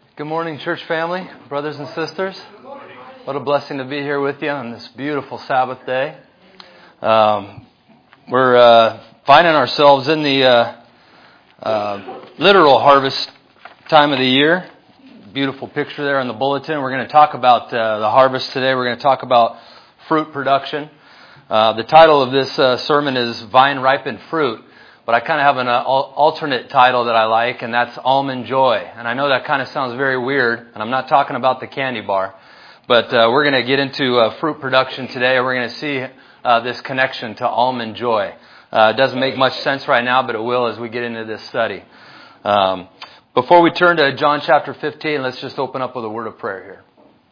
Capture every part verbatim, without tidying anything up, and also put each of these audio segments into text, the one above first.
Good morning, church family, brothers and sisters. What a blessing to be here with you on this beautiful Sabbath day. Um, we're uh, finding ourselves in the uh, uh, literal harvest time of the year. Beautiful picture there in the bulletin. We're going to talk about uh, the harvest today. We're going to talk about fruit production. Uh, the title of this uh, sermon is Vine Ripened Fruit. But I kind of have an uh, alternate title that I like, and that's Almond Joy. And I know that kind of sounds very weird, and I'm not talking about the candy bar. But uh, we're going to get into uh, fruit production today. We're going to see uh, this connection to Almond Joy. Uh, it doesn't make much sense right now, but it will as we get into this study. Um, before we turn to John chapter fifteen, let's just open up with a word of prayer here.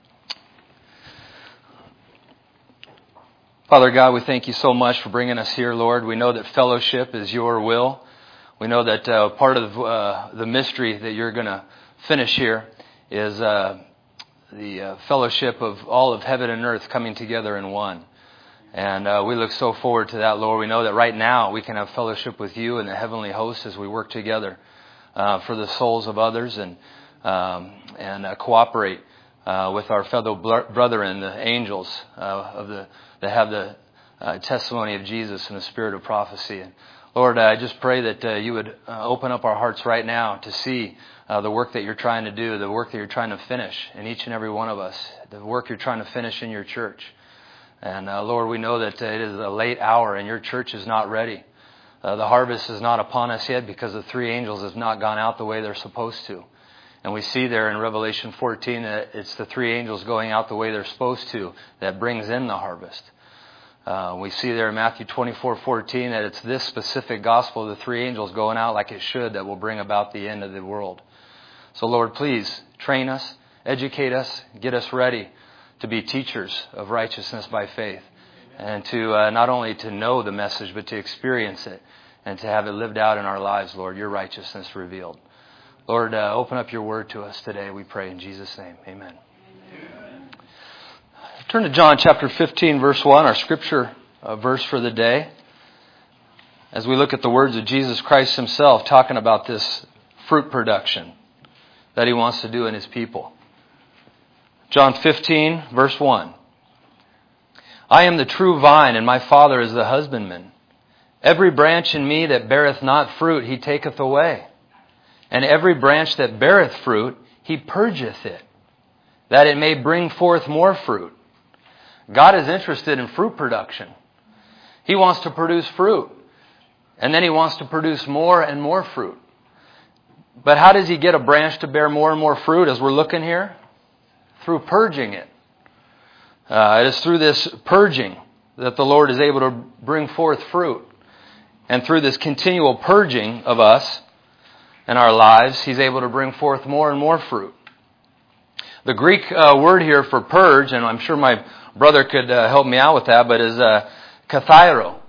Father God, we thank you so much for bringing us here, Lord. We know that fellowship is your will. We know that uh, part of uh, the mystery that you're going to finish here is uh, the uh, fellowship of all of heaven and earth coming together in one. And uh, we look so forward to that, Lord. We know that right now we can have fellowship with you and the heavenly host as we work together uh, for the souls of others and um, and uh, cooperate uh, with our fellow brethren, the angels uh, of the that have the uh, testimony of Jesus and the spirit of prophecy. And Lord, I just pray that uh, you would uh, open up our hearts right now to see uh, the work that you're trying to do, the work that you're trying to finish in each and every one of us, the work you're trying to finish in your church. And uh, Lord, we know that uh, it is a late hour and your church is not ready. Uh, the harvest is not upon us yet because the three angels have not gone out the way they're supposed to. And we see there in Revelation fourteen that it's the three angels going out the way they're supposed to that brings in the harvest. Uh, we see there in Matthew twenty-four fourteen that it's this specific gospel of the three angels going out like it should that will bring about the end of the world. So Lord, please train us, educate us, get us ready to be teachers of righteousness by faith. And to uh, not only to know the message, but to experience it and to have it lived out in our lives, Lord, your righteousness revealed. Lord, uh, open up your word to us today, we pray in Jesus' name. Amen. Amen. Turn to John chapter fifteen, verse one, our scripture uh, verse for the day. As we look at the words of Jesus Christ himself talking about this fruit production that he wants to do in his people. John fifteen, verse one. I am the true vine, and my Father is the husbandman. Every branch in me that beareth not fruit, he taketh away. And every branch that beareth fruit, he purgeth it, that it may bring forth more fruit. God is interested in fruit production. He wants to produce fruit. And then he wants to produce more and more fruit. But how does he get a branch to bear more and more fruit as we're looking here? Through purging it. Uh, it is through this purging that the Lord is able to bring forth fruit. And through this continual purging of us in our lives, he's able to bring forth more and more fruit. The Greek uh, word here for purge, and I'm sure my brother could uh, help me out with that, but is uh, kathairo,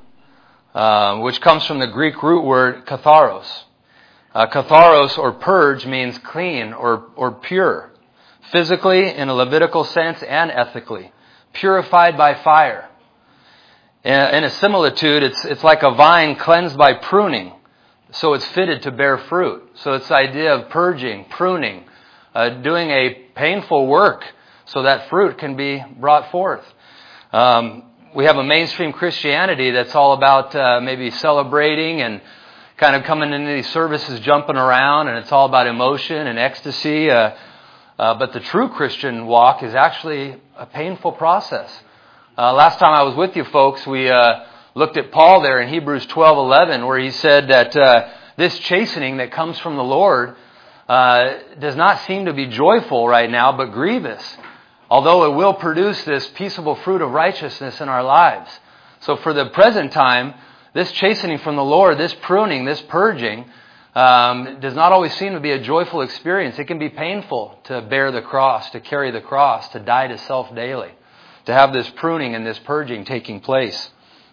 uh, which comes from the Greek root word katharos. Uh, katharos, or purge, means clean or, or pure, physically, in a Levitical sense, and ethically, purified by fire. In, in a similitude, it's, it's like a vine cleansed by pruning. So it's fitted to bear fruit. So it's the idea of purging, pruning, uh, doing a painful work so that fruit can be brought forth. Um, we have a mainstream Christianity that's all about uh, maybe celebrating and kind of coming into these services jumping around, and it's all about emotion and ecstasy. Uh, uh, but the true Christian walk is actually a painful process. Uh, last time I was with you folks, we... Uh, looked at Paul there in Hebrews twelve eleven, where he said that uh, this chastening that comes from the Lord uh, does not seem to be joyful right now, but grievous, although it will produce this peaceable fruit of righteousness in our lives. So for the present time, this chastening from the Lord, this pruning, this purging, um, does not always seem to be a joyful experience. It can be painful to bear the cross, to carry the cross, to die to self daily, to have this pruning and this purging taking place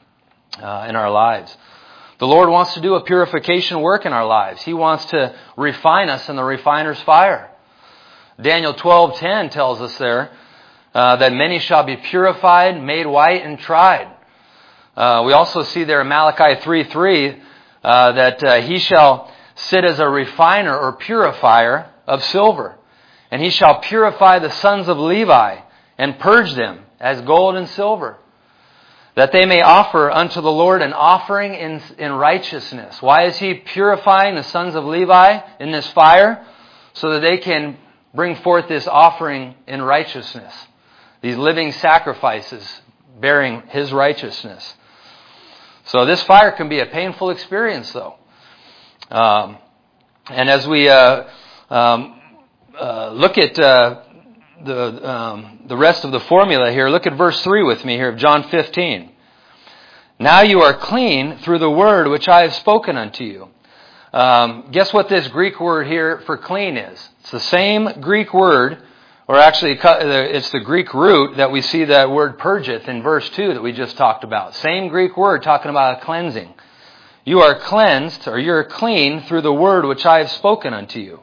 Uh, in our lives. The Lord wants to do a purification work in our lives. He wants to refine us in the refiner's fire. Daniel twelve ten tells us there uh, that many shall be purified, made white, and tried. Uh, we also see there in Malachi three three uh, that uh, he shall sit as a refiner or purifier of silver. And he shall purify the sons of Levi, and purge them as gold and silver, that they may offer unto the Lord an offering in, in righteousness. Why is he purifying the sons of Levi in this fire? So that they can bring forth this offering in righteousness. These living sacrifices bearing his righteousness. So this fire can be a painful experience, though. Um, and as we uh, um, uh, look at uh, the um, the rest of the formula here, look at verse three with me here of John fifteen. Now you are clean through the word which I have spoken unto you. Um, guess what this Greek word here for clean is? It's the same Greek word, or actually it's the Greek root that we see that word purgeth in verse two that we just talked about. Same Greek word talking about a cleansing. You are cleansed, or you're clean through the word which I have spoken unto you.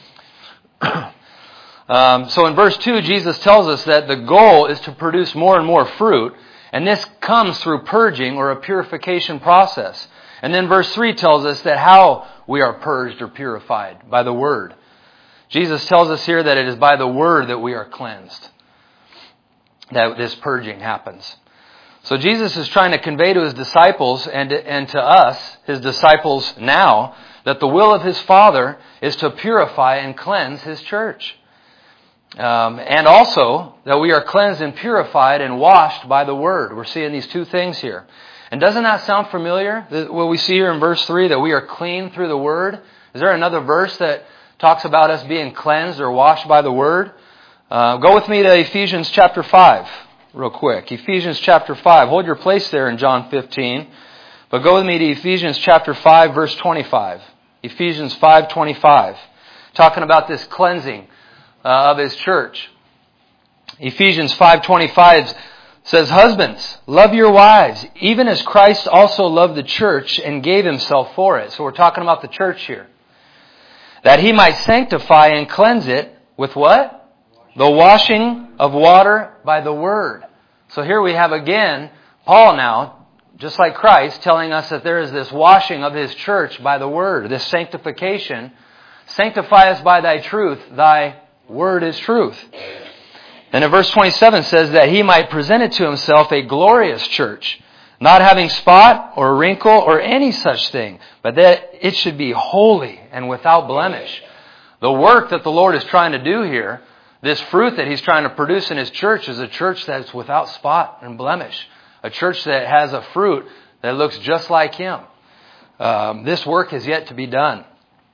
um, so in verse two, Jesus tells us that the goal is to produce more and more fruit, and this comes through purging or a purification process. And then verse three tells us that how we are purged or purified, by the word. Jesus tells us here that it is by the word that we are cleansed, that this purging happens. So Jesus is trying to convey to his disciples and to, and to us, his disciples now, that the will of his Father is to purify and cleanse his church. Um, and also that we are cleansed and purified and washed by the word. We're seeing these two things here. And doesn't that sound familiar? What we see here in verse three, that we are clean through the word. Is there another verse that talks about us being cleansed or washed by the word? Uh, go with me to Ephesians chapter five real quick. Ephesians chapter five. Hold your place there in John fifteen. But go with me to Ephesians chapter five, verse twenty-five. Ephesians five twenty-five. Talking about this cleansing uh, of his church. Ephesians five twenty-five says, husbands, love your wives, even as Christ also loved the church and gave himself for it. So we're talking about the church here. That he might sanctify and cleanse it with what? The washing of water by the word. So here we have again, Paul now, just like Christ, telling us that there is this washing of his church by the word, this sanctification. Sanctify us by thy truth, thy word is truth. And in verse twenty-seven says that he might present it to himself a glorious church, not having spot or wrinkle or any such thing, but that it should be holy and without blemish. The work that the Lord is trying to do here, this fruit that he's trying to produce in his church, is a church that's without spot and blemish. A church that has a fruit that looks just like him. Um, this work is yet to be done.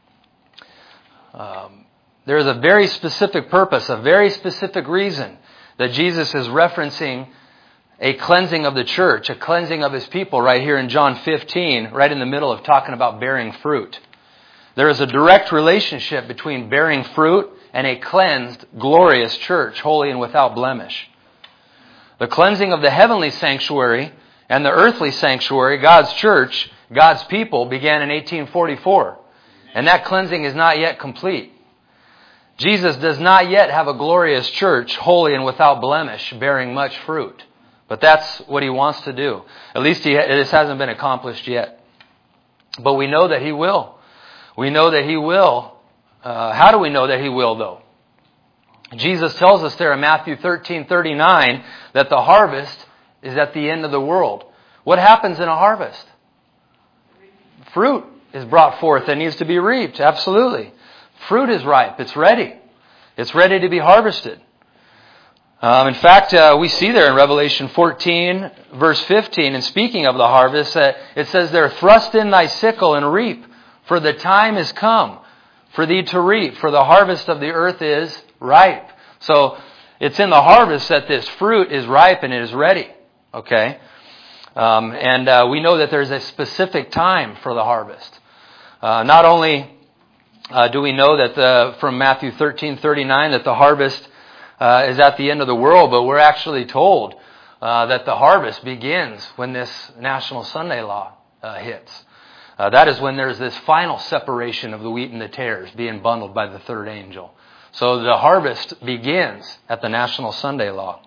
Um, there is a very specific purpose, a very specific reason that Jesus is referencing a cleansing of the church, a cleansing of his people right here in John fifteen, right in the middle of talking about bearing fruit. There is a direct relationship between bearing fruit and a cleansed, glorious church, holy and without blemish. The cleansing of the heavenly sanctuary and the earthly sanctuary, God's church, God's people, began in eighteen forty-four. And that cleansing is not yet complete. Jesus does not yet have a glorious church, holy and without blemish, bearing much fruit. But that's what he wants to do. At least he, this hasn't been accomplished yet. But we know that he will. We know that he will. Uh, how do we know that he will, though? Jesus tells us there in Matthew thirteen thirty-nine that the harvest is at the end of the world. What happens in a harvest? Fruit is brought forth that needs to be reaped. Absolutely. Fruit is ripe. It's ready. It's ready to be harvested. Um, in fact, uh, we see there in Revelation fourteen, verse fifteen, and speaking of the harvest, that it says there, thrust in thy sickle and reap, for the time is come for thee to reap, for the harvest of the earth is ripe. So it's in the harvest that this fruit is ripe and it is ready. Okay? Um, and uh, we know that there's a specific time for the harvest. Uh, not only uh, do we know that the, from Matthew thirteen thirty-nine that the harvest uh, is at the end of the world, but we're actually told uh, that the harvest begins when this National Sunday Law uh, hits. Uh, that is when there's this final separation of the wheat and the tares being bundled by the third angel. So the harvest begins at the National Sunday Law.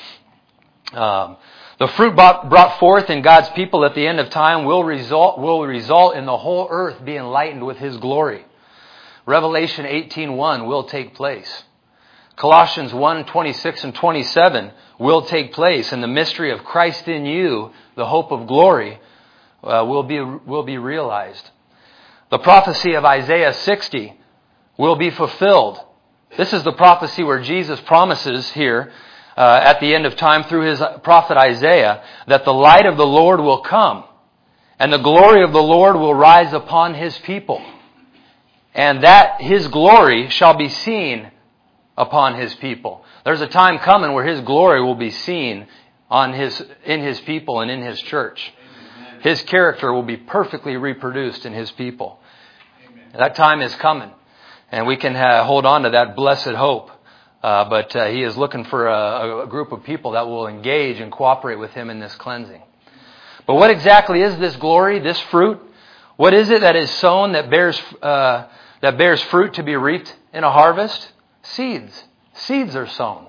Um, the fruit brought forth in God's people at the end of time will result will result in the whole earth being lightened with his glory. Revelation eighteen one will take place. Colossians one, twenty-six and twenty-seven will take place, and the mystery of Christ in you, the hope of glory, uh, will be will be realized. The prophecy of Isaiah sixty will be fulfilled. This is the prophecy where Jesus promises here uh, at the end of time through his prophet Isaiah that the light of the Lord will come and the glory of the Lord will rise upon his people, and that his glory shall be seen upon his people. There's a time coming where his glory will be seen on his in his people and in his church. Amen. His character will be perfectly reproduced in his people. Amen. That time is coming, and we can uh, hold on to that blessed hope. Uh, but uh, he is looking for a, a group of people that will engage and cooperate with him in this cleansing. But what exactly is this glory, this fruit? What is it that is sown that bears uh, that bears fruit to be reaped in a harvest? Seeds. Seeds are sown.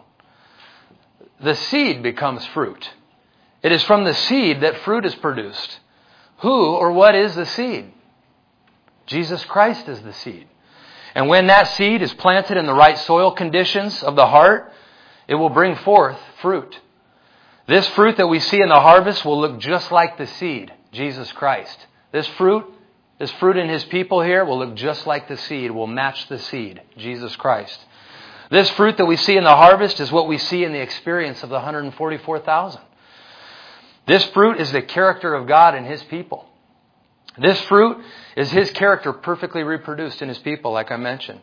The seed becomes fruit. It is from the seed that fruit is produced. Who or what is the seed? Jesus Christ is the seed. And when that seed is planted in the right soil conditions of the heart, it will bring forth fruit. This fruit that we see in the harvest will look just like the seed, Jesus Christ. This fruit, this fruit in his people here will look just like the seed, will match the seed, Jesus Christ. This fruit that we see in the harvest is what we see in the experience of the one hundred forty-four thousand. This fruit is the character of God in his people. This fruit is his character perfectly reproduced in his people, like I mentioned.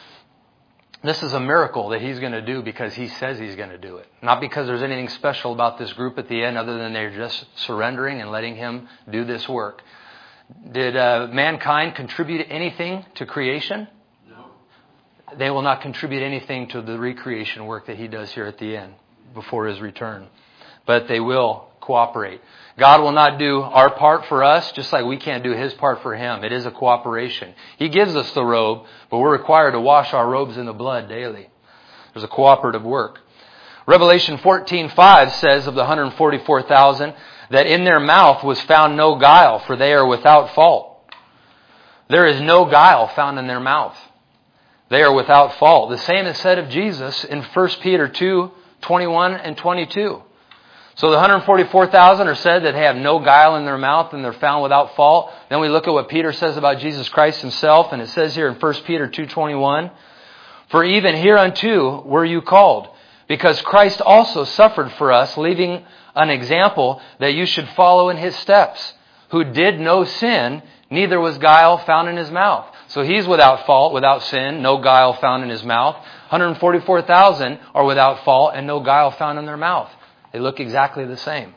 This is a miracle that he's going to do because he says he's going to do it. Not because there's anything special about this group at the end other than they're just surrendering and letting him do this work. Did uh, mankind contribute anything to creation? They will not contribute anything to the recreation work that he does here at the end before his return. But they will cooperate. God will not do our part for us just like we can't do his part for him. It is a cooperation. He gives us the robe, but we're required to wash our robes in the blood daily. There's a cooperative work. Revelation fourteen five says of the one hundred forty-four thousand that in their mouth was found no guile, for they are without fault. There is no guile found in their mouth. They are without fault. The same is said of Jesus in First Peter two, twenty-one and twenty-two. So the one hundred forty-four thousand are said that they have no guile in their mouth and they're found without fault. Then we look at what Peter says about Jesus Christ himself, and it says here in First Peter two, twenty-one, for even hereunto were you called, because Christ also suffered for us, leaving an example that you should follow in his steps, who did no sin, neither was guile found in his mouth. So he's without fault, without sin, no guile found in his mouth. one hundred forty-four thousand are without fault and no guile found in their mouth. They look exactly the same.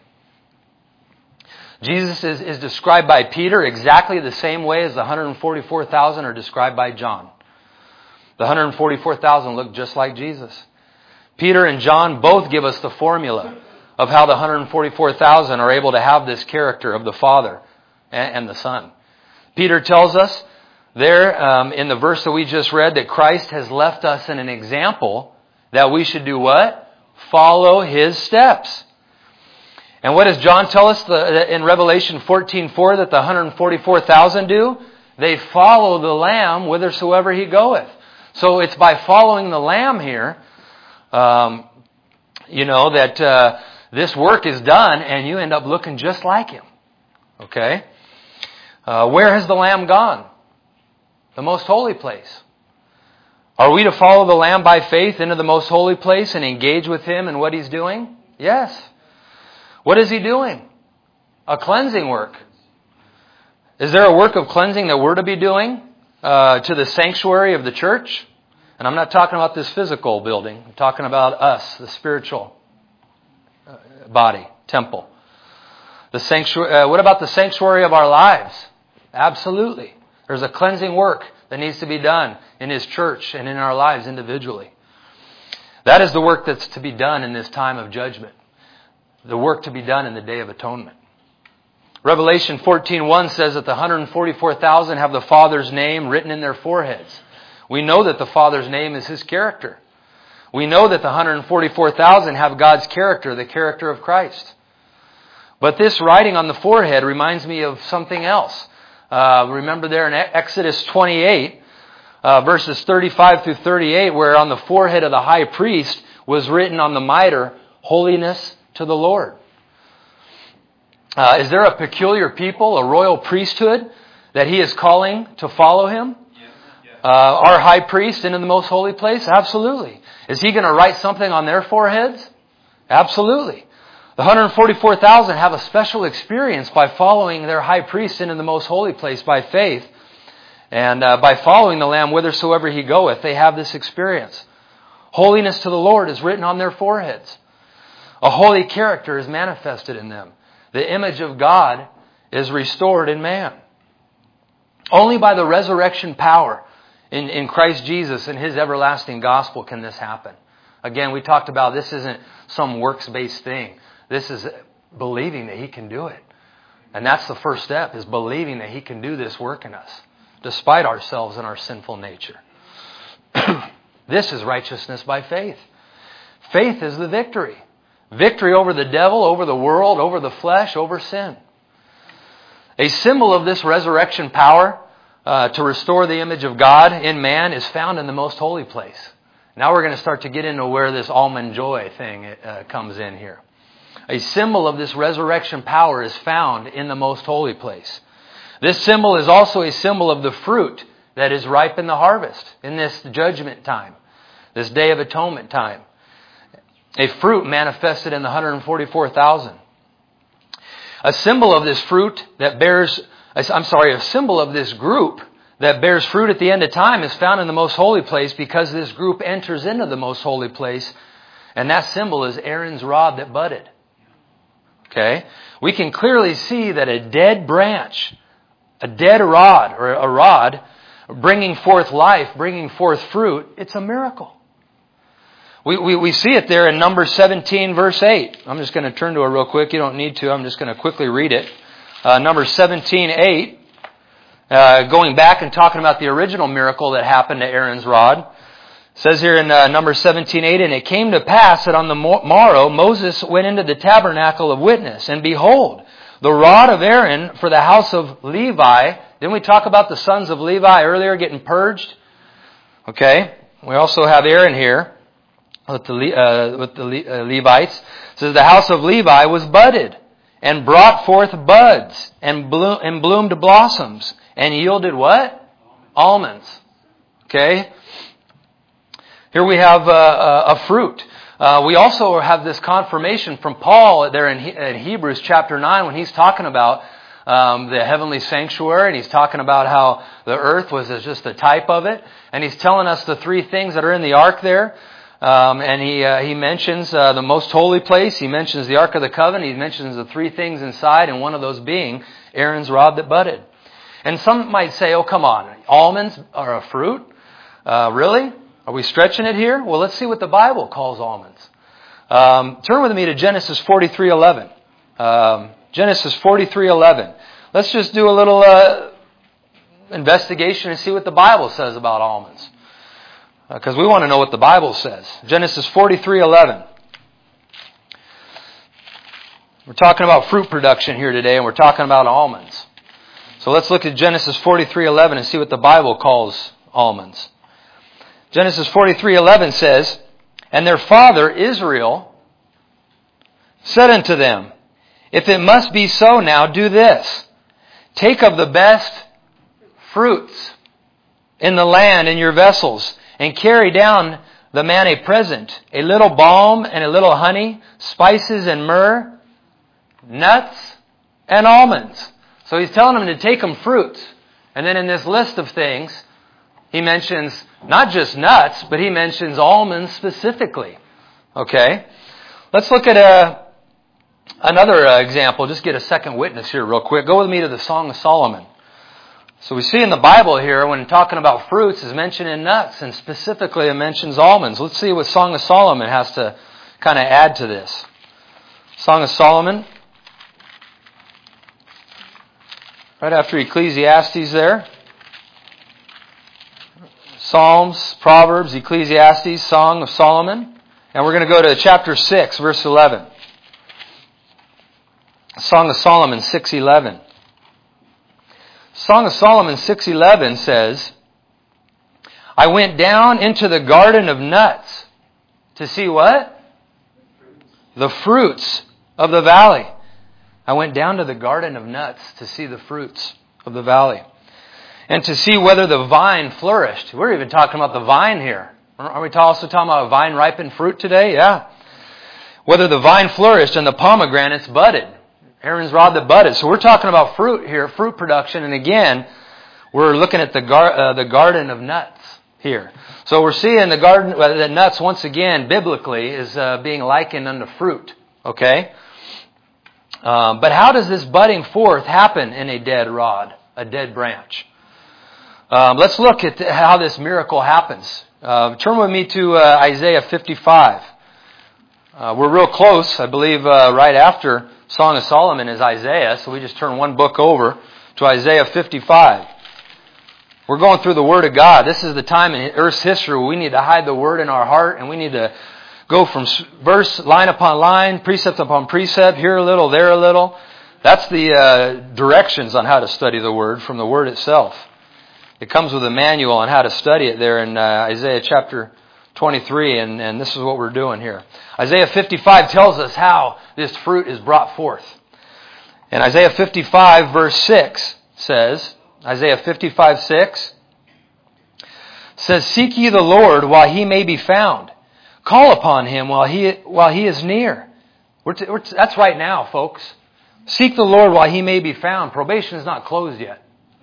Jesus is, is described by Peter exactly the same way as the one hundred forty-four thousand are described by John. The one hundred forty-four thousand look just like Jesus. Peter and John both give us the formula of how the one hundred forty-four thousand are able to have this character of the Father and, and the Son. Peter tells us there um, in the verse that we just read that Christ has left us in an example that we should do what? Follow his steps. And what does John tell us the, in Revelation fourteen four that the one hundred forty-four thousand do? They follow the Lamb whithersoever he goeth. So it's by following the Lamb here, um, you know, that uh, this work is done and you end up looking just like him. Okay? Uh, where has the Lamb gone? The most holy place. Are we to follow the Lamb by faith into the most holy place and engage with him in what he's doing? Yes. What is he doing? A cleansing work. Is there a work of cleansing that we're to be doing uh, to the sanctuary of the church? And I'm not talking about this physical building. I'm talking about us, the spiritual uh, body, temple. The sanctuary. Uh, what about the sanctuary of our lives? Absolutely. There's a cleansing work that needs to be done in his church and in our lives individually. That is the work that's to be done in this time of judgment. The work to be done in the Day of Atonement. Revelation fourteen one says that the one hundred forty-four thousand have the Father's name written in their foreheads. We know that the Father's name is his character. We know that the one hundred forty-four thousand have God's character, the character of Christ. But this writing on the forehead reminds me of something else. Uh, remember there in Exodus twenty-eight, uh, verses thirty-five through thirty-eight, where on the forehead of the high priest was written on the mitre, "Holiness to the Lord." Uh, is there a peculiar people, a royal priesthood, that he is calling to follow him? Uh, our high priest into the most holy place? Absolutely. Is he going to write something on their foreheads? Absolutely. The one hundred forty-four thousand have a special experience by following their high priest into the most holy place by faith. And uh, by following the Lamb whithersoever he goeth, they have this experience. Holiness to the Lord is written on their foreheads. A holy character is manifested in them. The image of God is restored in man. Only by the resurrection power in, in Christ Jesus and His everlasting gospel can this happen. Again, we talked about this isn't some works-based thing. This is believing that He can do it. And that's the first step, is believing that He can do this work in us, despite ourselves and our sinful nature. This is righteousness by faith. Faith is the victory. Victory over the devil, over the world, over the flesh, over sin. A symbol of this resurrection power uh, to restore the image of God in man is found in the most holy place. Now we're going to start to get into where this almond joy thing uh, comes in here. A symbol of this resurrection power is found in the most holy place. This symbol is also a symbol of the fruit that is ripe in the harvest, in this judgment time, this day of atonement time. A fruit manifested in the one hundred forty-four thousand. A symbol of this fruit that bears, I'm sorry, a symbol of this group that bears fruit at the end of time is found in the most holy place, because this group enters into the most holy place, and that symbol is Aaron's rod that budded. Okay? We can clearly see that a dead branch, a dead rod, or a rod, bringing forth life, bringing forth fruit, it's a miracle. We, we, we see it there in Numbers seventeen, verse eight. I'm just going to turn to it real quick. You don't need to. I'm just going to quickly read it. Uh, Numbers seventeen, eight. Uh, going back and talking about the original miracle that happened to Aaron's rod. It says here in uh, Numbers seventeen, eight, "And it came to pass that on the morrow Moses went into the tabernacle of witness, and behold, the rod of Aaron for the house of Levi." Didn't we talk about the sons of Levi earlier getting purged? Okay. We also have Aaron here with the, uh, with the Le- uh, Levites. It says, "The house of Levi was budded and brought forth buds and, bloom- and bloomed blossoms and yielded" what? Almonds. Okay. Here we have uh, a fruit. Uh, we also have this confirmation from Paul there in, he- in Hebrews chapter nine, when he's talking about Um, the heavenly sanctuary, and he's talking about how the earth was just a type of it, and he's telling us the three things that are in the ark there. Um, and he uh, he mentions uh, the most holy place, he mentions the Ark of the Covenant, he mentions the three things inside, and one of those being Aaron's rod that budded. And some might say, "Oh, come on, almonds are a fruit? Uh, really? Are we stretching it here?" Well, let's see what the Bible calls almonds. Um, turn with me to Genesis forty-three eleven. Um, Genesis forty-three eleven. Let's just do a little uh, investigation and see what the Bible says about almonds, because uh, we want to know what the Bible says. Genesis forty-three eleven. We're talking about fruit production here today, and we're talking about almonds. So let's look at Genesis forty-three eleven and see what the Bible calls almonds. Genesis forty-three eleven says, "And their father Israel said unto them, If it must be so now, do this. Take of the best fruits in the land in your vessels, and carry down the man a present, a little balm and a little honey, spices and myrrh, nuts and almonds." So he's telling them to take them fruits. And then in this list of things, he mentions not just nuts, but he mentions almonds specifically. Okay? Let's look at a Another uh, example, just get a second witness here real quick. Go with me to the Song of Solomon. So we see in the Bible here, when talking about fruits, is mentioning nuts, and specifically it mentions almonds. Let's see what Song of Solomon has to kind of add to this. Song of Solomon, right after Ecclesiastes there. Psalms, Proverbs, Ecclesiastes, Song of Solomon. And we're going to go to chapter six, verse eleven. Song of Solomon six eleven. Song of Solomon six eleven says, I went down into the garden of nuts to see what? The fruits of the valley. I went down to the garden of nuts to see the fruits of the valley. And to see whether the vine flourished. We're even talking about the vine here. Are we also talking about vine ripened fruit today? Yeah. Whether the vine flourished and the pomegranates budded. Aaron's rod that budded. So we're talking about fruit here, fruit production. And again, we're looking at the gar- uh, the garden of nuts here. So we're seeing the garden, uh, the nuts once again, biblically, is uh, being likened unto fruit. Okay? Um, but how does this budding forth happen in a dead rod, a dead branch? Um, let's look at how this miracle happens. Uh, turn with me to uh, Isaiah fifty-five. Uh, we're real close. I believe uh, right after Song of Solomon is Isaiah, so we just turn one book over to Isaiah fifty-five. We're going through the Word of God. This is the time in Earth's history where we need to hide the Word in our heart, and we need to go from verse, line upon line, precept upon precept, here a little, there a little. That's the uh, directions on how to study the Word from the Word itself. It comes with a manual on how to study it there in uh, Isaiah chapter twenty-three, and, and this is what we're doing here. Isaiah fifty-five tells us how this fruit is brought forth. And Isaiah fifty-five verse six says, Isaiah fifty-five six says, "Seek ye the Lord while He may be found. Call upon Him while He while He is near." We're t- we're t- that's right now, folks. Seek the Lord while He may be found. Probation is not closed yet.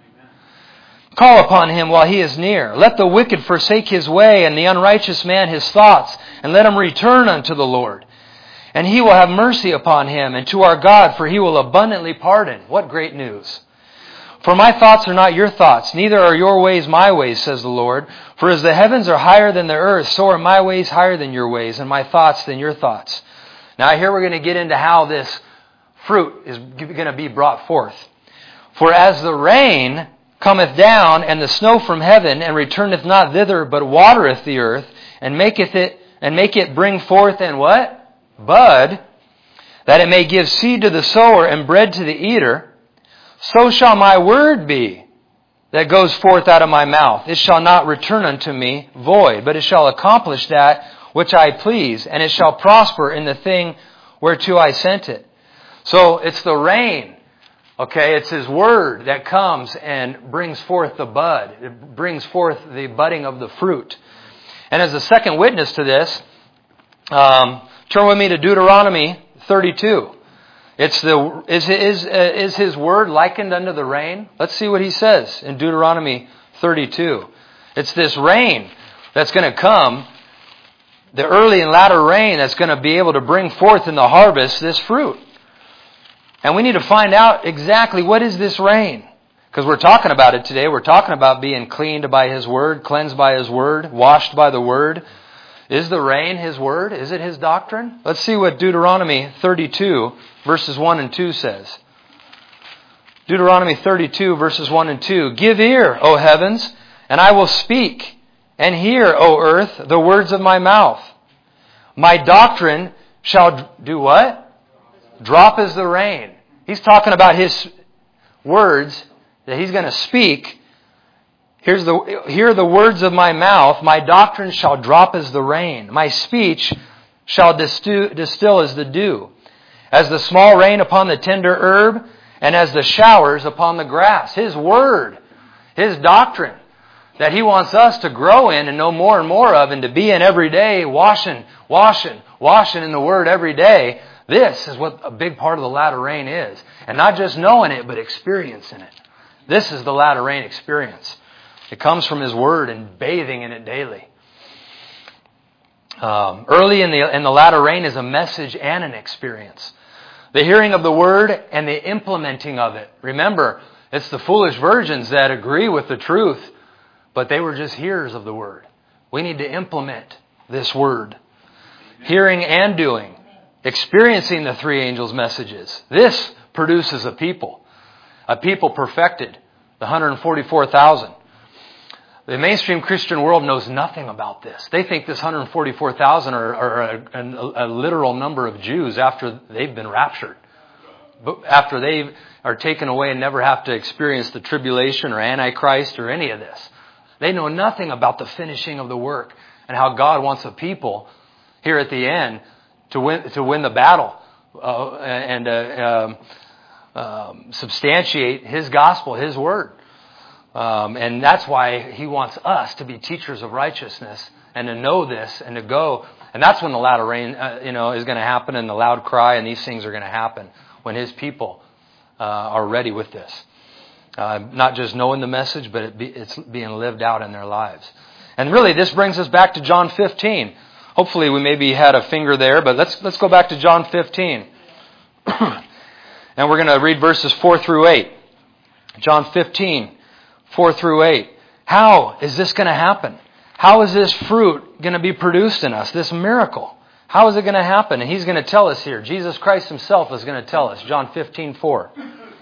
Call upon Him while He is near. Let the wicked forsake his way, and the unrighteous man his thoughts, and let him return unto the Lord. And He will have mercy upon him, and to our God, for He will abundantly pardon. What great news! For my thoughts are not your thoughts, neither are your ways my ways, says the Lord. For as the heavens are higher than the earth, so are my ways higher than your ways, and my thoughts than your thoughts. Now here we're going to get into how this fruit is going to be brought forth. For as the rain cometh down, and the snow from heaven, and returneth not thither, but watereth the earth, and maketh it, and make it bring forth and what? Bud, that it may give seed to the sower and bread to the eater, so shall my word be that goes forth out of my mouth. It shall not return unto me void, but it shall accomplish that which I please, and it shall prosper in the thing whereto I sent it. So it's the rain. Okay, it's His Word that comes and brings forth the bud. It brings forth the budding of the fruit. And as a second witness to this, um, turn with me to Deuteronomy thirty-two. It's the is is uh, is His Word likened unto the rain? Let's see what He says in Deuteronomy thirty-two. It's this rain that's going to come, the early and latter rain that's going to be able to bring forth in the harvest this fruit. And we need to find out exactly what is this rain. Because we're talking about it today. We're talking about being cleaned by His Word, cleansed by His Word, washed by the Word. Is the rain His Word? Is it His doctrine? Let's see what Deuteronomy thirty-two verses one and two says. Deuteronomy thirty-two verses one and two. "Give ear, O heavens, and I will speak, and hear, O earth, the words of my mouth. My doctrine shall do what? Drop as the rain." He's talking about His words that He's going to speak. Here's the, hear the words of my mouth. My doctrine shall drop as the rain. My speech shall distill, distill as the dew. As the small rain upon the tender herb, and as the showers upon the grass. His word, His doctrine that He wants us to grow in and know more and more of, and to be in every day, washing, washing, washing in the Word every day. This is what a big part of the latter rain is. And not just knowing it, but experiencing it. This is the latter rain experience. It comes from His Word and bathing in it daily. Um, early in the, in the latter rain is a message and an experience. The hearing of the Word and the implementing of it. Remember, it's the foolish virgins that agree with the truth, but they were just hearers of the Word. We need to implement this Word. Hearing and doing. Experiencing the three angels' messages. This produces a people. A people perfected. The one hundred forty-four thousand. The mainstream Christian world knows nothing about this. They think this one hundred forty-four thousand are, are a, a, a literal number of Jews after they've been raptured. But after they are taken away and never have to experience the tribulation or Antichrist or any of this. They know nothing about the finishing of the work and how God wants a people here at the end to win to win the battle uh, and uh, um, um, substantiate His gospel, His word. Um, and that's why He wants us to be teachers of righteousness and to know this and to go. And that's when the latter rain, uh, you know, is going to happen, and the loud cry, and these things are going to happen when His people uh, are ready with this. Uh, not just knowing the message, but it be, it's being lived out in their lives. And really, this brings us back to John fifteen. Hopefully, we maybe had a finger there, but let's let's go back to John fifteen, and we're going to read verses four through eight. John fifteen, four through eight. How is this going to happen? How is this fruit going to be produced in us? This miracle. How is it going to happen? And He's going to tell us here. Jesus Christ Himself is going to tell us. John fifteen, four.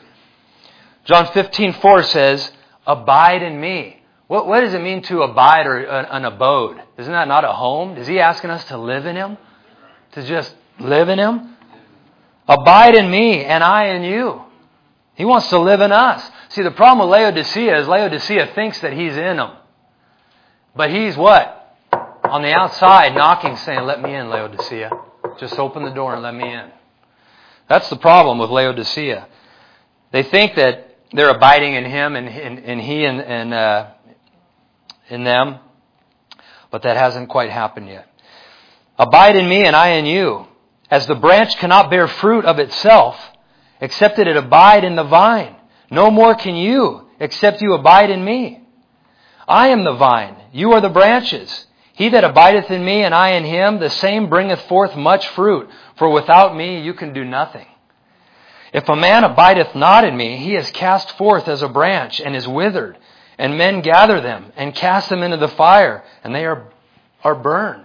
John fifteen, four says, "Abide in me." What, what does it mean to abide, or an abode? Isn't that not a home? Is He asking us to live in Him? To just live in Him? Abide in me and I in you. He wants to live in us. See, the problem with Laodicea is Laodicea thinks that He's in them. But he's what? On the outside knocking, saying, "Let me in, Laodicea. Just open the door and let me in." That's the problem with Laodicea. They think that they're abiding in Him and, and, and He and, and uh, in them, but that hasn't quite happened yet. Abide in me and I in you. As the branch cannot bear fruit of itself, except that it abide in the vine, no more can you, except you abide in me. I am the vine, you are the branches. He that abideth in me and I in him, the same bringeth forth much fruit, for without me you can do nothing. If a man abideth not in me, he is cast forth as a branch and is withered, and men gather them and cast them into the fire, and they are are burned.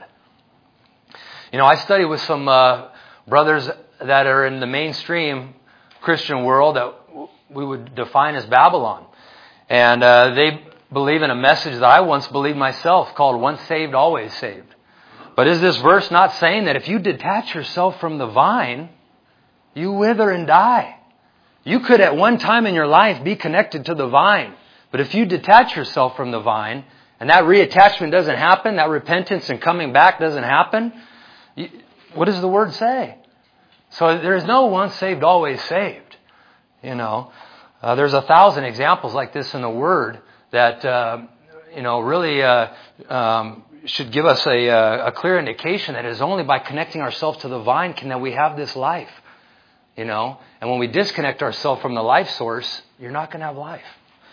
You know, I study with some uh, brothers that are in the mainstream Christian world that we would define as Babylon. And uh, they believe in a message that I once believed myself, called once saved, always saved. But is this verse not saying that if you detach yourself from the vine, you wither and die? You could at one time in your life be connected to the vine. But if you detach yourself from the vine, and that reattachment doesn't happen, that repentance and coming back doesn't happen, you, what does the word say? So there is no once saved, always saved. You know, uh, there's a thousand examples like this in the Word that, uh, you know, really uh, um, should give us a, a clear indication that it is only by connecting ourselves to the vine can that we have this life. You know, and when we disconnect ourselves from the life source, you're not going to have life.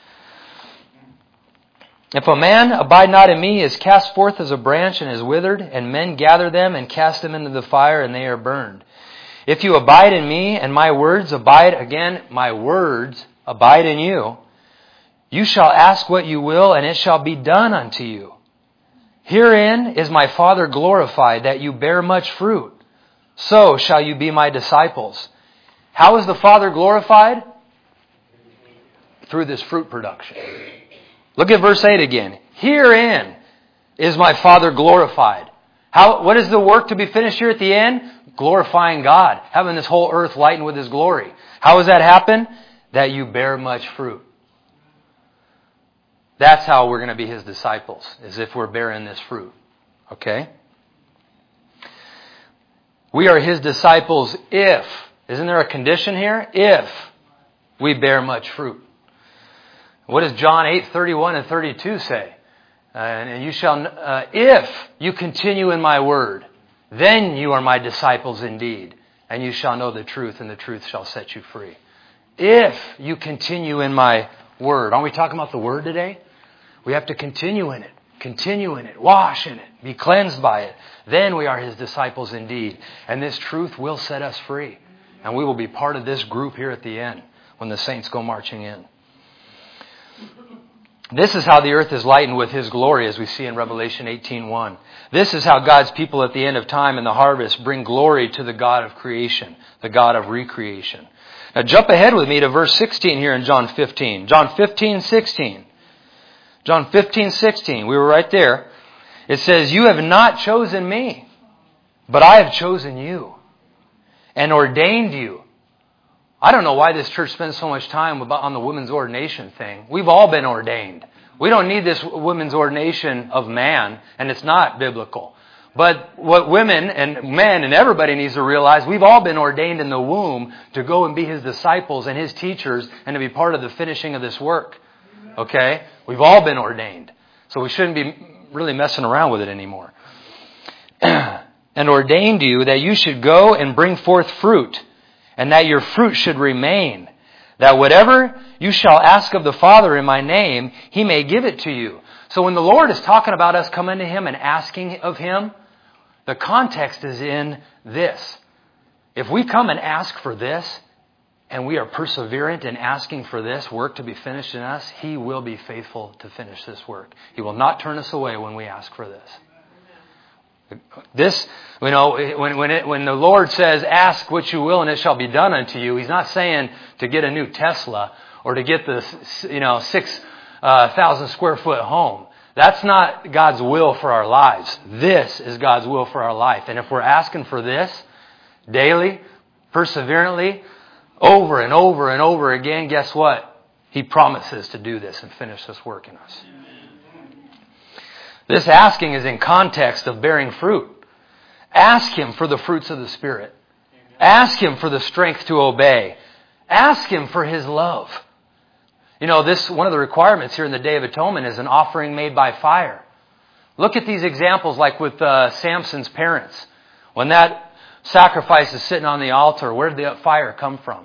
If a man abide not in me, he is cast forth as a branch and is withered, and men gather them and cast them into the fire, and they are burned. If you abide in me, and my words abide, again, my words abide in you, you shall ask what you will, and it shall be done unto you. Herein is my Father glorified, that you bear much fruit. So shall you be my disciples. How is the Father glorified? Through this fruit production. Look at verse eight again. Herein is my Father glorified. How? What is the work to be finished here at the end? Glorifying God. Having this whole earth lightened with His glory. How does that happen? That you bear much fruit. That's how we're going to be His disciples, is if we're bearing this fruit. Okay? We are His disciples if, isn't there a condition here? If we bear much fruit. What does John eight, thirty-one and thirty-two say? Uh, and you shall, uh, if you continue in my word, then you are my disciples indeed, and you shall know the truth, and the truth shall set you free. If you continue in my word. Aren't we talking about the word today? We have to continue in it, continue in it, wash in it, be cleansed by it. Then we are His disciples indeed, and this truth will set us free. And we will be part of this group here at the end when the saints go marching in. This is how the earth is lightened with His glory, as we see in Revelation eighteen one. This is how God's people at the end of time in the harvest bring glory to the God of creation, the God of recreation. Now jump ahead with me to verse sixteen here in John fifteen. John fifteen, sixteen. John fifteen, sixteen. We were right there. It says, you have not chosen me, but I have chosen you and ordained you. I don't know why this church spends so much time on the women's ordination thing. We've all been ordained. We don't need this women's ordination of man, and it's not biblical. But what women and men and everybody needs to realize, we've all been ordained in the womb to go and be His disciples and His teachers and to be part of the finishing of this work. Okay? We've all been ordained. So we shouldn't be really messing around with it anymore. And ordained you that you should go and bring forth fruit, and that your fruit should remain, that whatever you shall ask of the Father in my name, He may give it to you. So when the Lord is talking about us coming to Him and asking of Him, the context is in this. If we come and ask for this, and we are perseverant in asking for this work to be finished in us, He will be faithful to finish this work. He will not turn us away when we ask for this. This, you know, when when it, when the Lord says, "Ask what you will, and it shall be done unto you," He's not saying to get a new Tesla or to get the, you know, six uh, thousand square foot home. That's not God's will for our lives. This is God's will for our life. And if we're asking for this daily, perseverantly, over and over and over again, guess what? He promises to do this and finish this work in us. This asking is in context of bearing fruit. Ask Him for the fruits of the Spirit. Ask Him for the strength to obey. Ask Him for His love. You know, this one of the requirements here in the Day of Atonement is an offering made by fire. Look at these examples like with uh, Samson's parents. When that sacrifice is sitting on the altar, where did the fire come from?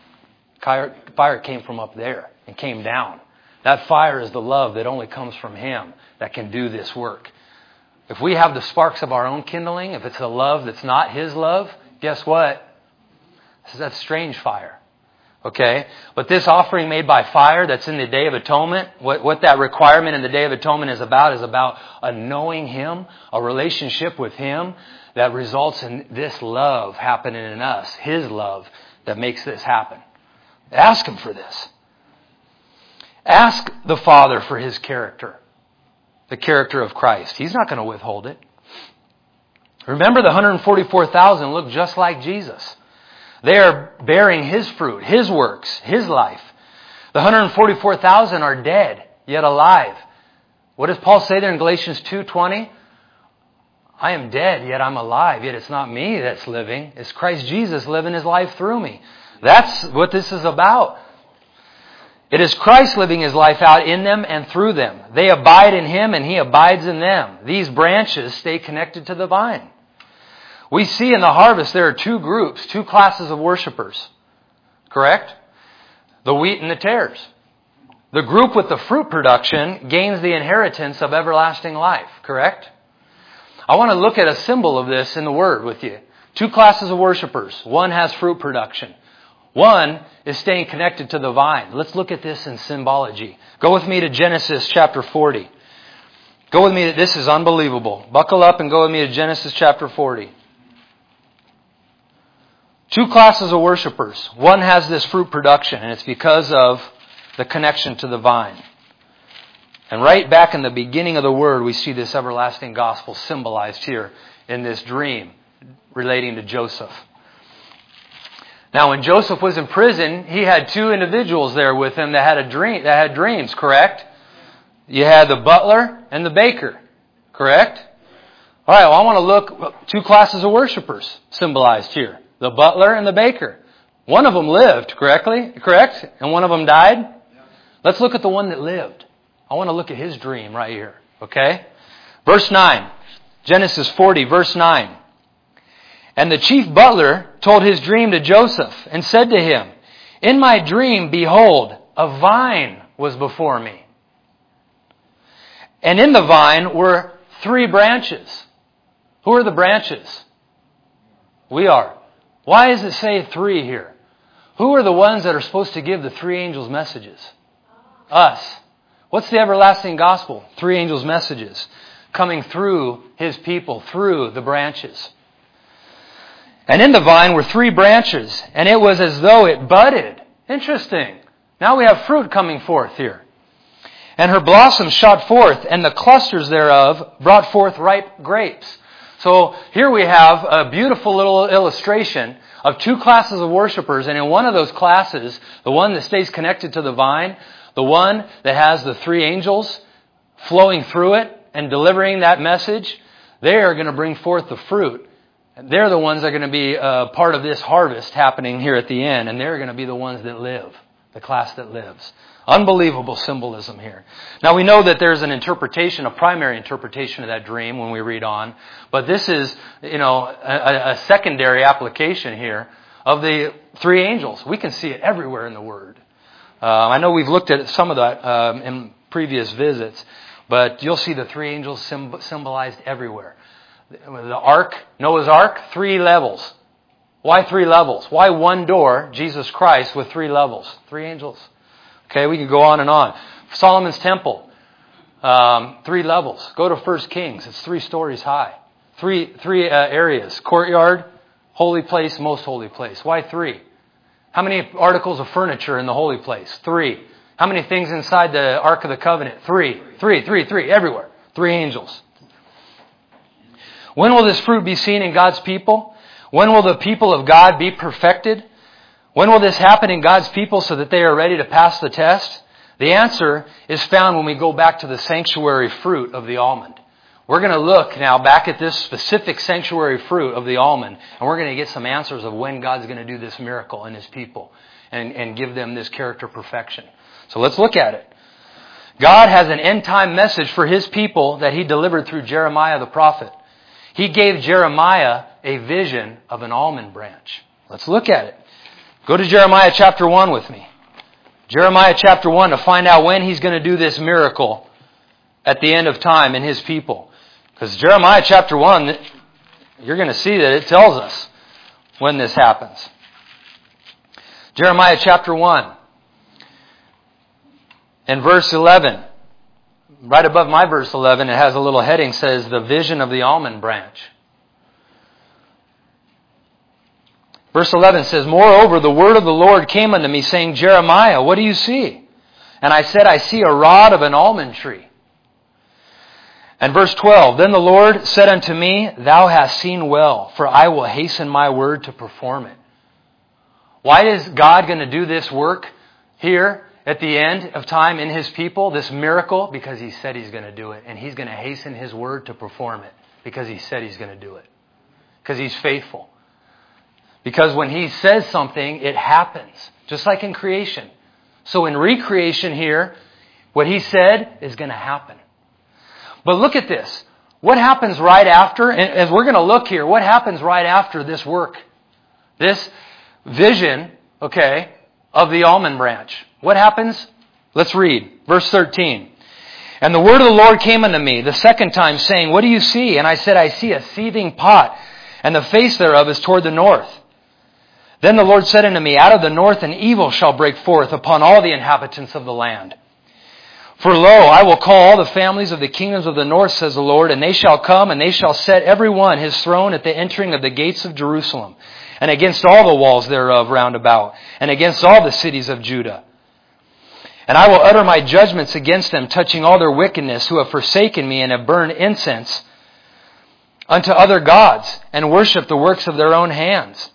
Fire came from up there and came down. That fire is the love that only comes from Him that can do this work. If we have the sparks of our own kindling, if it's a love that's not His love, guess what? That's strange fire. Okay? But this offering made by fire that's in the Day of Atonement, what, what that requirement in the Day of Atonement is about is about a knowing Him, a relationship with Him that results in this love happening in us. His love that makes this happen. Ask Him for this. Ask the Father for His character. The character of Christ. He's not going to withhold it. Remember, the one hundred forty-four thousand look just like Jesus. They are bearing His fruit, His works, His life. The one hundred forty-four thousand are dead, yet alive. What does Paul say there in Galatians two twenty? I am dead, yet I'm alive. Yet it's not me that's living. It's Christ Jesus living His life through me. That's what this is about. It is Christ living His life out in them and through them. They abide in Him and He abides in them. These branches stay connected to the vine. We see in the harvest there are two groups, two classes of worshipers. Correct? The wheat and the tares. The group with the fruit production gains the inheritance of everlasting life. Correct? I want to look at a symbol of this in the Word with you. Two classes of worshipers. One has fruit production. One is staying connected to the vine. Let's look at this in symbology. Go with me to Genesis chapter forty. Go with me. This is unbelievable. Buckle up and go with me to Genesis chapter forty. Two classes of worshipers. One has this fruit production, and it's because of the connection to the vine. And right back in the beginning of the Word, we see this everlasting gospel symbolized here in this dream relating to Joseph. Now, when Joseph was in prison, he had two individuals there with him that had a dream, that had dreams, correct? You had the butler and the baker, correct? All right, well, I want to look, two classes of worshipers symbolized here. The butler and the baker. One of them lived, correctly? Correct? And one of them died? Yeah. Let's look at the one that lived. I want to look at his dream right here, okay? Verse nine. Genesis forty, verse nine. And the chief butler told his dream to Joseph and said to him, in my dream, behold, a vine was before me. And in the vine were three branches. Who are the branches? We are. Why does it say three here? Who are the ones that are supposed to give the three angels' messages? Us. What's the everlasting gospel? Three angels' messages coming through His people, through the branches. And in the vine were three branches, and it was as though it budded. Interesting. Now we have fruit coming forth here. And her blossoms shot forth, and the clusters thereof brought forth ripe grapes. So here we have a beautiful little illustration of two classes of worshipers. And in one of those classes, the one that stays connected to the vine, the one that has the three angels flowing through it and delivering that message, they are going to bring forth the fruit. They're the ones that are going to be uh, part of this harvest happening here at the end, and they're going to be the ones that live, the class that lives. Unbelievable symbolism here. Now we know that there's an interpretation, a primary interpretation of that dream when we read on, but this is, you know, a, a secondary application here of the three angels. We can see it everywhere in the Word. Uh, I know we've looked at some of that um, in previous visits, but you'll see the three angels symbolized everywhere. The ark, Noah's ark, three levels. Why three levels? Why one door, Jesus Christ, with three levels? Three angels. Okay, we can go on and on. Solomon's temple, um, three levels. Go to First Kings. It's three stories high. Three three uh, areas. Courtyard, holy place, most holy place. Why three? How many articles of furniture in the holy place? Three. How many things inside the Ark of the Covenant? Three. Three, three, three. Everywhere. Three angels. When will this fruit be seen in God's people? When will the people of God be perfected? When will this happen in God's people so that they are ready to pass the test? The answer is found when we go back to the sanctuary fruit of the almond. We're going to look now back at this specific sanctuary fruit of the almond, and we're going to get some answers of when God's going to do this miracle in His people and, and give them this character perfection. So let's look at it. God has an end-time message for His people that He delivered through Jeremiah the prophet. He gave Jeremiah a vision of an almond branch. Let's look at it. Go to Jeremiah chapter one with me. Jeremiah chapter one to find out when He's going to do this miracle at the end of time in His people. Because Jeremiah chapter one, you're going to see that it tells us when this happens. Jeremiah chapter one and verse eleven. Right above my verse eleven, it has a little heading, says, the vision of the almond branch. Verse eleven says, moreover, the word of the Lord came unto me, saying, Jeremiah, what do you see? And I said, I see a rod of an almond tree. And verse twelve, then the Lord said unto me, thou hast seen well, for I will hasten my word to perform it. Why is God going to do this work here at the end of time in His people, this miracle? Because He said He's going to do it. And He's going to hasten His word to perform it. Because He said He's going to do it. Because He's faithful. Because when He says something, it happens. Just like in creation. So in recreation here, what He said is going to happen. But look at this. What happens right after, and as we're going to look here, what happens right after this work? This vision, okay, of the almond branch. What happens? Let's read. Verse thirteen. And the word of the Lord came unto me the second time, saying, what do you see? And I said, I see a seething pot, and the face thereof is toward the north. Then the Lord said unto me, out of the north an evil shall break forth upon all the inhabitants of the land. For lo, I will call all the families of the kingdoms of the north, says the Lord, and they shall come, and they shall set every one his throne at the entering of the gates of Jerusalem, and against all the walls thereof round about, and against all the cities of Judah. And I will utter my judgments against them, touching all their wickedness, who have forsaken me and have burned incense unto other gods, and worship the works of their own hands.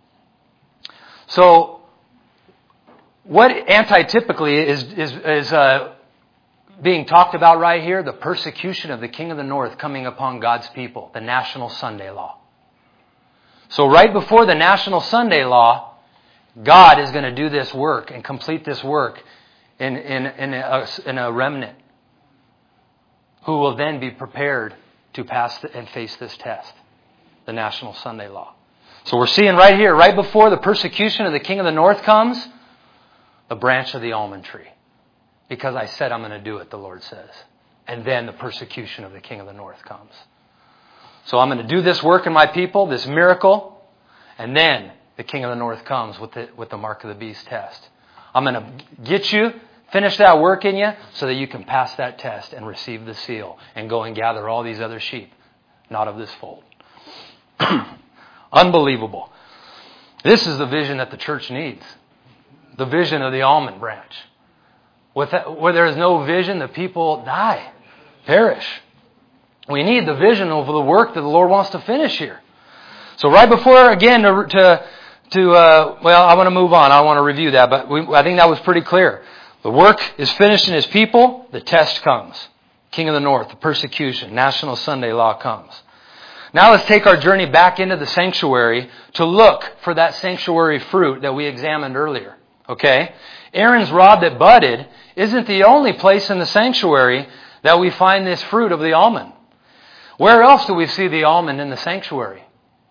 So, what antitypically is is, is uh, being talked about right here? The persecution of the king of the north coming upon God's people, the National Sunday Law. So right before the National Sunday Law, God is going to do this work and complete this work in, in, in, a, in a remnant who will then be prepared to pass the, and face this test, the National Sunday Law. So we're seeing right here, right before the persecution of the king of the north comes, the branch of the almond tree. Because I said I'm going to do it, the Lord says. And then the persecution of the king of the north comes. So I'm going to do this work in my people, this miracle, and then the king of the north comes with the, with the mark of the beast test. I'm going to get you, finish that work in you, so that you can pass that test and receive the seal and go and gather all these other sheep, not of this fold. Unbelievable. This is the vision that the church needs. The vision of the almond branch. With that, where there is no vision, the people die, perish. We need the vision of the work that the Lord wants to finish here. So right before, again, to, to, to uh, well, I want to move on. I want to review that, but we, I think that was pretty clear. The work is finished in His people. The test comes. King of the North, the persecution, National Sunday Law comes. Now let's take our journey back into the sanctuary to look for that sanctuary fruit that we examined earlier. Okay? Aaron's rod that budded isn't the only place in the sanctuary that we find this fruit of the almond. Where else do we see the almond in the sanctuary?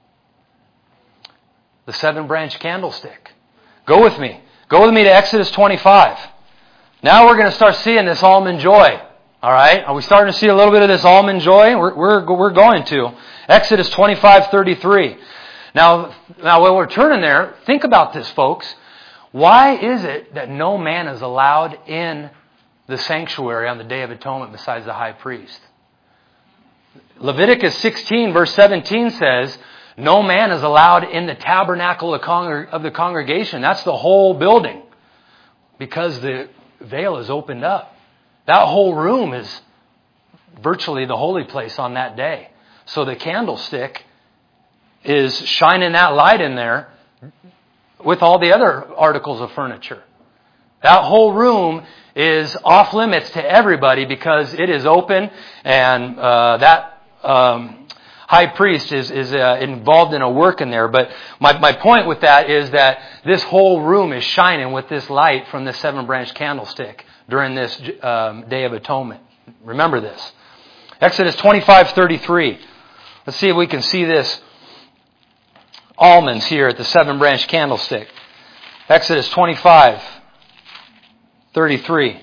The seven-branch candlestick. Go with me. Go with me to Exodus twenty-five. Now we're going to start seeing this almond joy. All right? Are we starting to see a little bit of this almond joy? We're, we're, we're going to. Exodus twenty-five thirty-three. Now, now, while we're turning there, think about this, folks. Why is it that no man is allowed in the sanctuary on the Day of Atonement besides the high priest? Leviticus sixteen verse seventeen says, no man is allowed in the tabernacle of the congregation. That's the whole building. Because the veil is opened up. That whole room is virtually the holy place on that day. So the candlestick is shining that light in there with all the other articles of furniture. That whole room is off limits to everybody because it is open, and uh, that um, high priest is, is uh, involved in a work in there. But my, my point with that is that this whole room is shining with this light from the seven-branch candlestick during this um, Day of Atonement. Remember this. Exodus twenty-five thirty-three. Let's see if we can see this almonds here at the seven-branch candlestick. Exodus twenty-five thirty-three.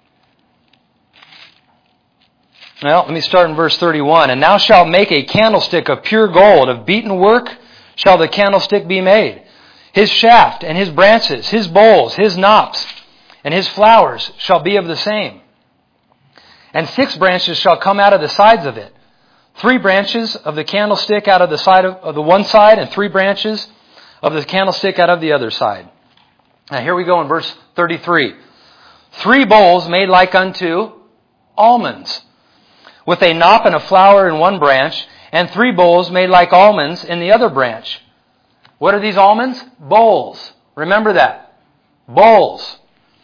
Well, let me start in verse thirty-one. And thou shalt make a candlestick of pure gold, of beaten work shall the candlestick be made. His shaft and his branches, his bowls, his knops, and his flowers shall be of the same. And six branches shall come out of the sides of it. Three branches of the candlestick out of the side of, of the one side, and three branches of the candlestick out of the other side. Now here we go in verse thirty-three. Three bowls made like unto almonds, with a knop and a flower in one branch, and three bowls made like almonds in the other branch. What are these almonds? Bowls. Remember that. Bowls.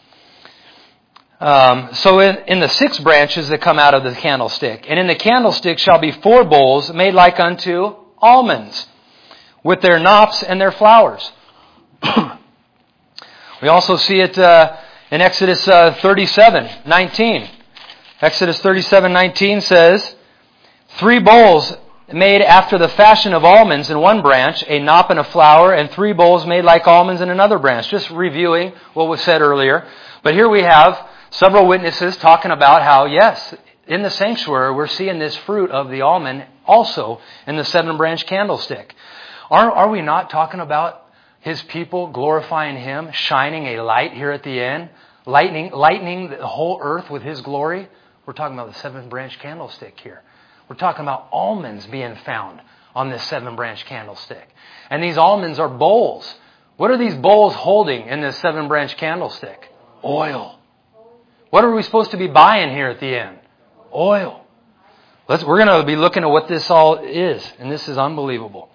Um, so in, in the six branches that come out of the candlestick, and in the candlestick shall be four bowls made like unto almonds, with their knops and their flowers. We also see it uh, in Exodus uh, thirty-seven nineteen. Exodus thirty-seven nineteen says, three bowls made after the fashion of almonds in one branch, a knop and a flower, and three bowls made like almonds in another branch. Just reviewing what was said earlier. But here we have several witnesses talking about how, yes, in the sanctuary we're seeing this fruit of the almond also in the seven-branch candlestick. Are, are we not talking about His people glorifying Him, shining a light here at the end, lightening, lightening the whole earth with His glory? We're talking about the seven-branch candlestick here. We're talking about almonds being found on this seven-branch candlestick. And these almonds are bowls. What are these bowls holding in this seven-branch candlestick? Oil. What are we supposed to be buying here at the end? Oil. Let's, we're going to be looking at what this all is, and this is unbelievable.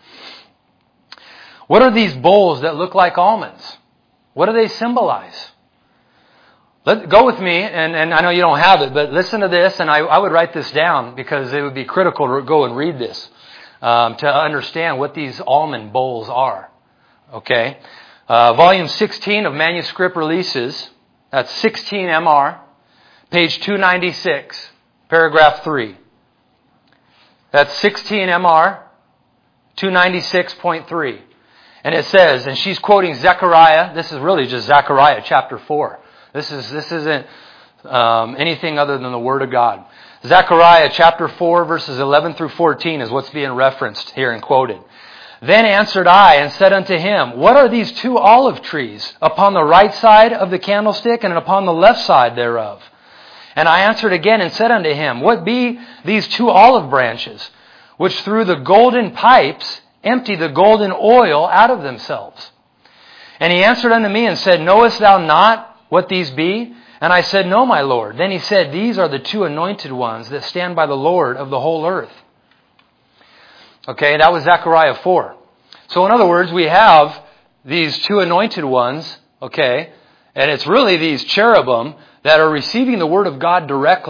What are these bowls that look like almonds? What do they symbolize? Let, go with me, and, and I know you don't have it, but listen to this, and I, I would write this down because it would be critical to go and read this um, to understand what these almond bowls are. Okay? Uh, volume sixteen of Manuscript Releases, that's sixteen M R, page two ninety-six, paragraph three. That's sixteen M R, two ninety-six point three. And it says, and she's quoting Zechariah, this is really just Zechariah chapter four. This is this isn't um, anything other than the Word of God. Zechariah chapter four, verses eleven through fourteen is what's being referenced here and quoted. Then answered I and said unto him, what are these two olive trees upon the right side of the candlestick and upon the left side thereof? And I answered again and said unto him, what be these two olive branches, which through the golden pipes empty the golden oil out of themselves? And he answered unto me and said, knowest thou not what these be? And I said, no, my Lord. Then he said, these are the two anointed ones that stand by the Lord of the whole earth. Okay, that was Zechariah four. So in other words, we have these two anointed ones, okay, and it's really these cherubim that are receiving the Word of God directly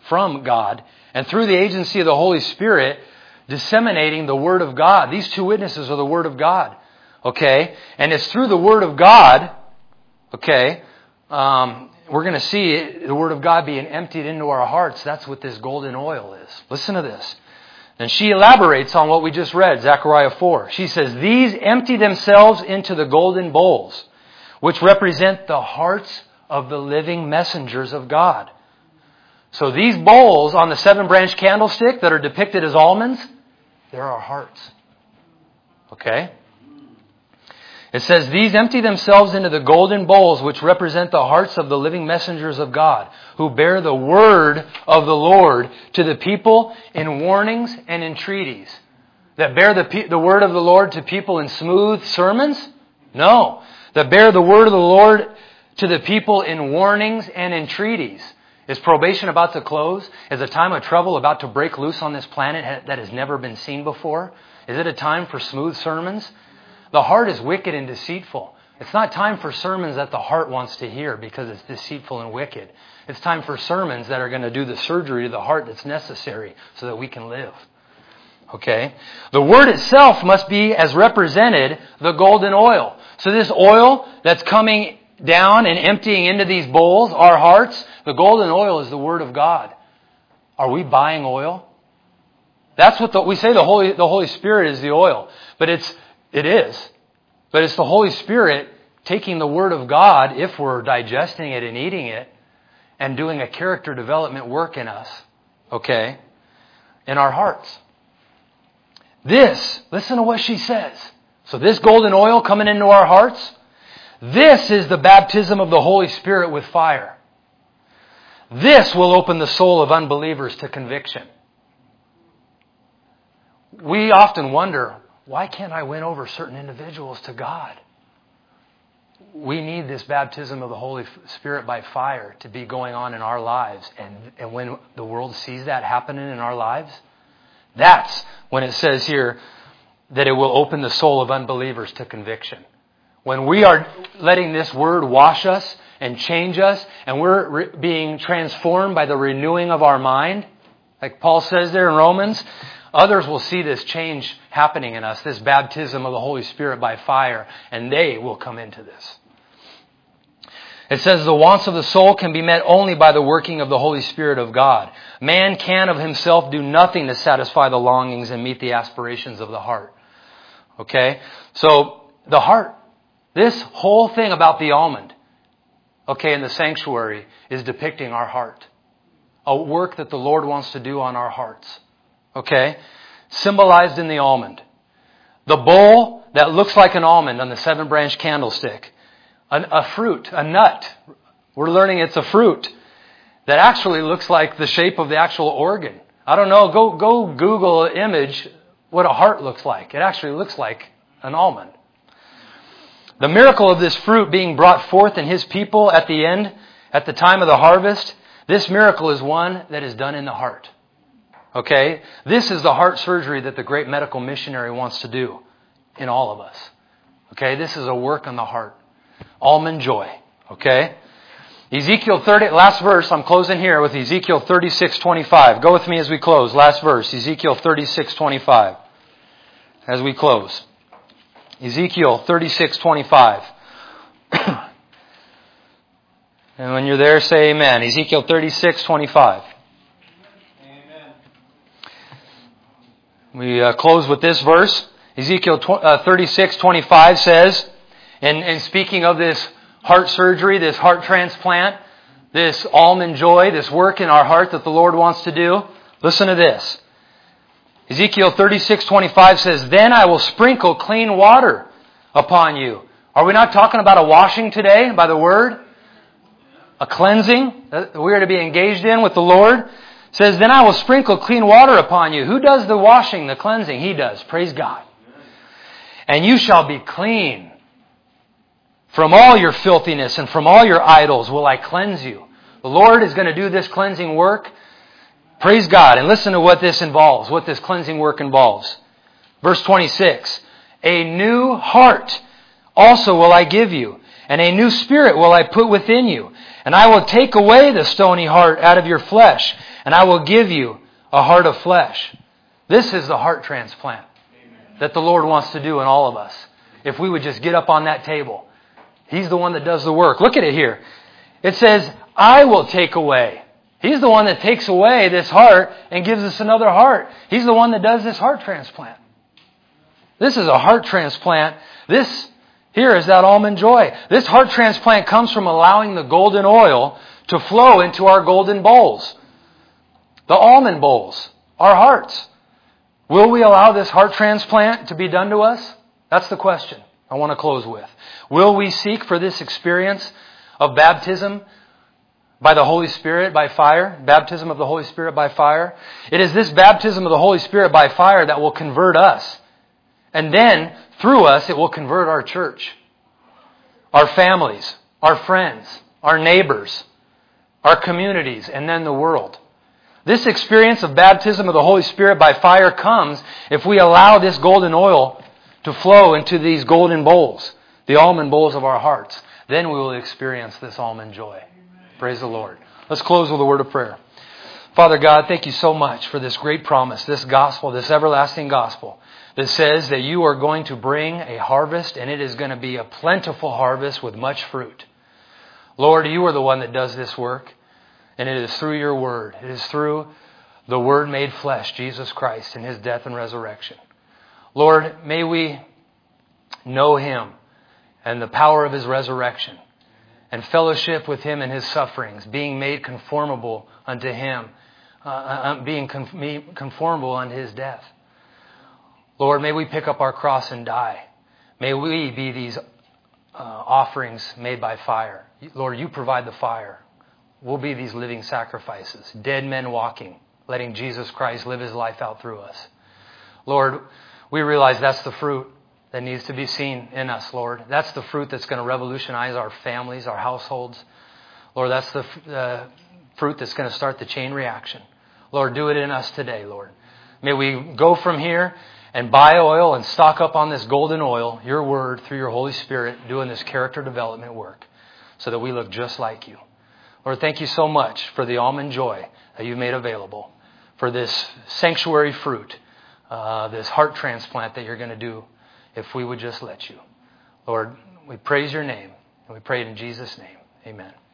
from God, and through the agency of the Holy Spirit, disseminating the Word of God. These two witnesses are the Word of God. Okay? And it's through the Word of God, okay, um, we're going to see the Word of God being emptied into our hearts. That's what this golden oil is. Listen to this. And she elaborates on what we just read, Zechariah four. She says, these empty themselves into the golden bowls, which represent the hearts of the living messengers of God. So these bowls on the seven-branch candlestick that are depicted as almonds, they're our hearts. Okay? It says, these empty themselves into the golden bowls, which represent the hearts of the living messengers of God, who bear the word of the Lord to the people in warnings and entreaties. That bear the, pe- the word of the Lord to people in smooth sermons? No. That bear the word of the Lord to the people in warnings and entreaties. Is probation about to close? Is a time of trouble about to break loose on this planet that has never been seen before? Is it a time for smooth sermons? The heart is wicked and deceitful. It's not time for sermons that the heart wants to hear because it's deceitful and wicked. It's time for sermons that are going to do the surgery to the heart that's necessary so that we can live. Okay? The word itself must be as represented the golden oil. So this oil that's coming down and emptying into these bowls, our hearts, the golden oil is the Word of God. Are we buying oil? That's what the, we say the Holy, the Holy Spirit is the oil. But it's, it is. But it's the Holy Spirit taking the Word of God, if we're digesting it and eating it, and doing a character development work in us. Okay? In our hearts. This, listen to what she says. So this golden oil coming into our hearts, this is the baptism of the Holy Spirit with fire. This will open the soul of unbelievers to conviction. We often wonder, why can't I win over certain individuals to God? We need this baptism of the Holy Spirit by fire to be going on in our lives. And, and when the world sees that happening in our lives, that's when it says here that it will open the soul of unbelievers to conviction. When we are letting this word wash us and change us, and we're re- being transformed by the renewing of our mind, like Paul says there in Romans, others will see this change happening in us, this baptism of the Holy Spirit by fire, and they will come into this. It says the wants of the soul can be met only by the working of the Holy Spirit of God. Man can of himself do nothing to satisfy the longings and meet the aspirations of the heart. Okay? So, the heart. This whole thing about the almond, okay, in the sanctuary, is depicting our heart. A work that the Lord wants to do on our hearts. Okay? Symbolized in the almond. The bowl that looks like an almond on the seven-branch candlestick. A, a fruit, a nut. We're learning it's a fruit that actually looks like the shape of the actual organ. I don't know, go, go Google an image what a heart looks like. It actually looks like an almond. The miracle of this fruit being brought forth in His people at the end, at the time of the harvest, this miracle is one that is done in the heart. Okay? This is the heart surgery that the great medical missionary wants to do in all of us. Okay? This is a work on the heart. Almond joy. Okay? Ezekiel thirty, last verse, I'm closing here with Ezekiel thirty-six twenty-five. Go with me as we close. Last verse, Ezekiel thirty-six twenty-five. As we close. Ezekiel thirty-six twenty-five. And when you're there, say amen. Ezekiel thirty-six twenty-five. Amen. We uh, close with this verse. Ezekiel thirty-six twenty-five says, and, and speaking of this heart surgery, this heart transplant, this almond joy, this work in our heart that the Lord wants to do, listen to this. Ezekiel thirty-six twenty-five says, then I will sprinkle clean water upon you. Are we not talking about a washing today by the Word? A cleansing that we are to be engaged in with the Lord. It says, then I will sprinkle clean water upon you. Who does the washing, the cleansing? He does. Praise God. And you shall be clean. From all your filthiness and from all your idols will I cleanse you. The Lord is going to do this cleansing work. Praise God. And listen to what this involves, what this cleansing work involves. Verse twenty-six. A new heart also will I give you, and a new spirit will I put within you. And I will take away the stony heart out of your flesh, and I will give you a heart of flesh. This is the heart transplant that the Lord wants to do in all of us. If we would just get up on that table. He's the one that does the work. Look at it here. It says, I will take away. He's the one that takes away this heart and gives us another heart. He's the one that does this heart transplant. This is a heart transplant. This here is that almond joy. This heart transplant comes from allowing the golden oil to flow into our golden bowls. The almond bowls, our hearts. Will we allow this heart transplant to be done to us? That's the question I want to close with. Will we seek for this experience of baptism by the Holy Spirit, by fire? Baptism of the Holy Spirit by fire. It is this baptism of the Holy Spirit by fire that will convert us. And then, through us, it will convert our church, our families, our friends, our neighbors, our communities, and then the world. This experience of baptism of the Holy Spirit by fire comes if we allow this golden oil to flow into these golden bowls, the almond bowls of our hearts. Then we will experience this almond joy. Praise the Lord. Let's close with a word of prayer. Father God, thank you so much for this great promise, this gospel, this everlasting gospel that says that you are going to bring a harvest, and it is going to be a plentiful harvest with much fruit. Lord, you are the one that does this work, and it is through your word. It is through the Word made flesh, Jesus Christ, and His death and resurrection. Lord, may we know Him and the power of His resurrection and fellowship with Him in His sufferings, being made conformable unto Him, uh, being conformable unto His death. Lord, may we pick up our cross and die. May we be these uh, offerings made by fire. Lord, you provide the fire. We'll be these living sacrifices, dead men walking, letting Jesus Christ live His life out through us. Lord, we realize that's the fruit that needs to be seen in us, Lord. That's the fruit that's going to revolutionize our families, our households. Lord, that's the uh, fruit that's going to start the chain reaction. Lord, do it in us today, Lord. May we go from here and buy oil and stock up on this golden oil, your word, through your Holy Spirit, doing this character development work so that we look just like you. Lord, thank you so much for the almond joy that you've made available, for this sanctuary fruit, uh, this heart transplant that you're going to do if we would just let you. Lord, we praise your name, and we pray it in Jesus' name. Amen.